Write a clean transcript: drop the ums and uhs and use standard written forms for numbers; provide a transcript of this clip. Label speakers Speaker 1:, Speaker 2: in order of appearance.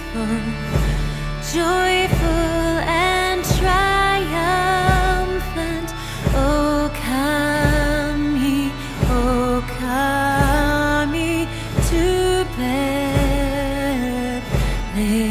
Speaker 1: joyful and triumphant. O come ye to Bethlehem.